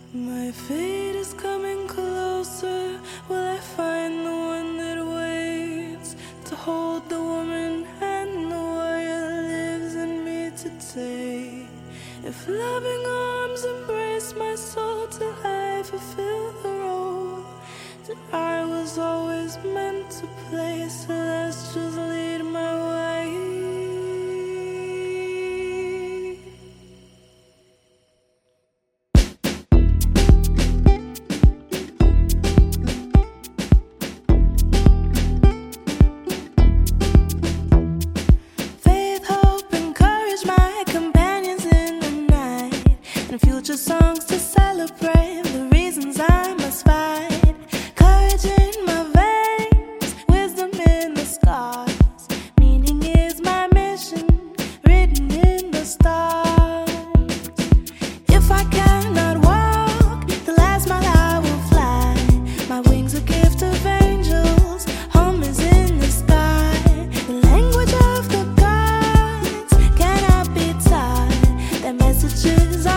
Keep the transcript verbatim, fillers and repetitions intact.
My fate is coming closer. Will I find the one that waits to hold the woman and the warrior lives in me today? If loving arms embrace my soul till I fulfill the role that I was always meant to play, so let's just lead my way. Future songs to celebrate the reasons I must fight. Courage in my veins, wisdom in the scars. Meaning is my mission, written in the stars. If I cannot walk the last mile, I will fly. My wings a gift of angels, home is in the sky. The language of the gods cannot be taught. Their messages are